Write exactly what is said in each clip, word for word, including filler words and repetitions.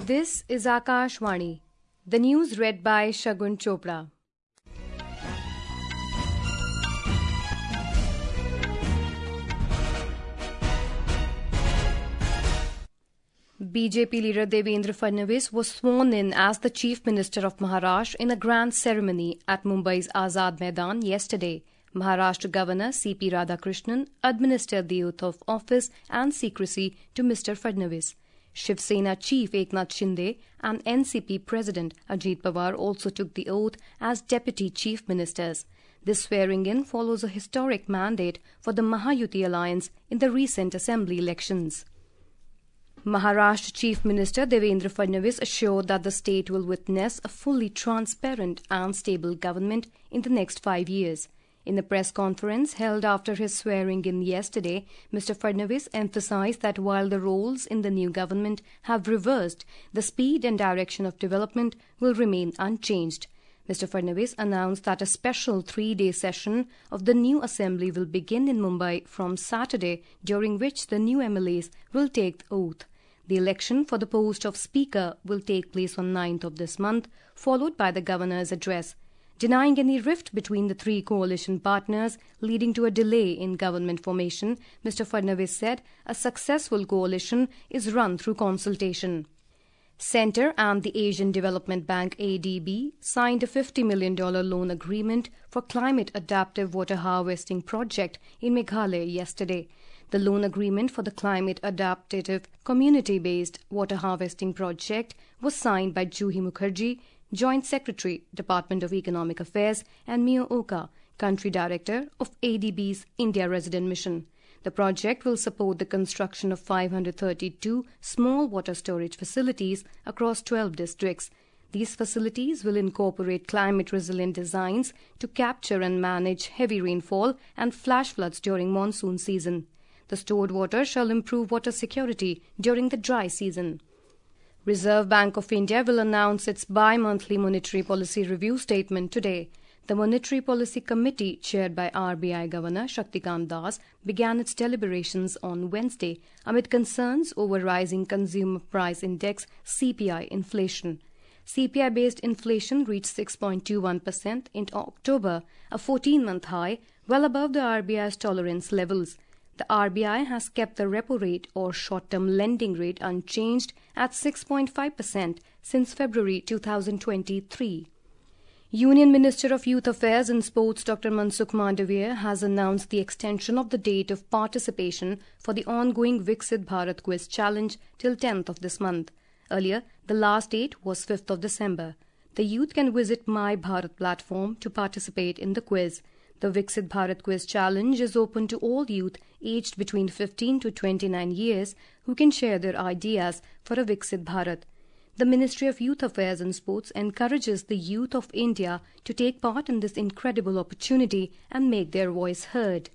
This is Akashvani. The news read by Shagun Chopra. B J P leader Devendra Fadnavis was sworn in as the Chief Minister of Maharashtra in a grand ceremony at Mumbai's Azad Maidan yesterday. Maharashtra Governor C P Radhakrishnan administered the oath of office and secrecy to Mister Fadnavis. Shiv Sena Chief Eknath Shinde and N C P President Ajit Pawar also took the oath as Deputy Chief Ministers. This swearing-in follows a historic mandate for the Mahayuti alliance in the recent assembly elections. Maharashtra Chief Minister Devendra Fadnavis assured that the state will witness a fully transparent and stable government in the next five years. In a press conference held after his swearing-in yesterday, Mister Fadnavis emphasized that while the roles in the new government have reversed, the speed and direction of development will remain unchanged. Mister Fadnavis announced that a special three-day session of the new assembly will begin in Mumbai from Saturday, during which the new M L As will take the oath. The election for the post of Speaker will take place on ninth of this month, followed by the Governor's address. Denying any rift between the three coalition partners leading to a delay in government formation, Mister Fadnavis said a successful coalition is run through consultation. Centre and the Asian Development Bank A D B signed a fifty million dollars loan agreement for climate adaptive water harvesting project in Meghalaya yesterday. The loan agreement for the climate adaptive community-based water harvesting project was signed by Juhi Mukherjee, Joint Secretary, Department of Economic Affairs, and Mio Oka, Country Director of A D B's India Resident Mission. The project will support the construction of five hundred thirty-two small water storage facilities across twelve districts. These facilities will incorporate climate-resilient designs to capture and manage heavy rainfall and flash floods during monsoon season. The stored water shall improve water security during the dry season. Reserve Bank of India will announce its bi-monthly monetary policy review statement today. The Monetary Policy Committee, chaired by R B I Governor Shaktikant Das, began its deliberations on Wednesday amid concerns over rising Consumer Price Index C P I inflation. C P I-based inflation reached six point two one percent in October, a fourteen-month high, well above the R B I's tolerance levels. The R B I has kept the repo rate or short-term lending rate unchanged at six point five percent since February two thousand twenty-three. Union Minister of Youth Affairs and Sports Doctor Mansukh Mandavia has announced the extension of the date of participation for the ongoing Viksit Bharat Quiz Challenge till tenth of this month. Earlier, the last date was fifth of December. The youth can visit My Bharat platform to participate in the quiz. The Viksit Bharat Quiz Challenge is open to all youth aged between fifteen to twenty-nine years who can share their ideas for a Viksit Bharat. The Ministry of Youth Affairs and Sports encourages the youth of India to take part in this incredible opportunity and make their voice heard.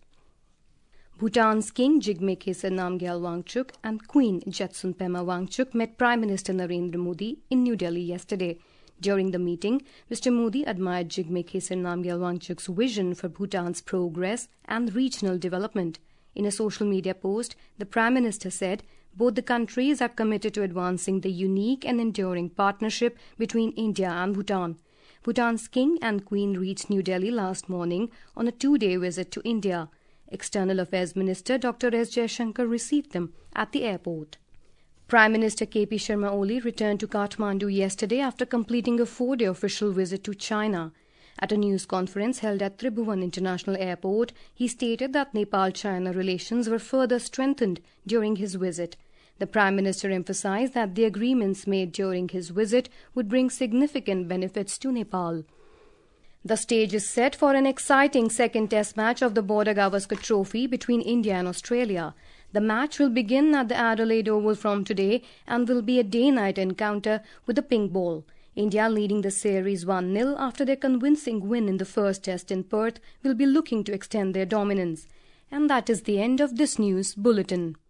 Bhutan's King Jigme Khesar Namgyal Wangchuk and Queen Jetsun Pema Wangchuk met Prime Minister Narendra Modi in New Delhi yesterday. During the meeting, Mister Modi admired Jigme Khesar Namgyal Wangchuk's vision for Bhutan's progress and regional development. In a social media post, the Prime Minister said both the countries are committed to advancing the unique and enduring partnership between India and Bhutan. Bhutan's King and Queen reached New Delhi last morning on a two-day visit to India. External Affairs Minister Doctor S Jaishankar received them at the airport. Prime Minister K P Sharma Oli returned to Kathmandu yesterday after completing a four-day official visit to China. At a news conference held at Tribhuvan International Airport, he stated that Nepal-China relations were further strengthened during his visit. The Prime Minister emphasized that the agreements made during his visit would bring significant benefits to Nepal. The stage is set for an exciting second test match of the Border Gavaskar Trophy between India and Australia. The match will begin at the Adelaide Oval from today and will be a day-night encounter with the pink ball. India, leading the series one nil after their convincing win in the first test in Perth, will be looking to extend their dominance. And that is the end of this news bulletin.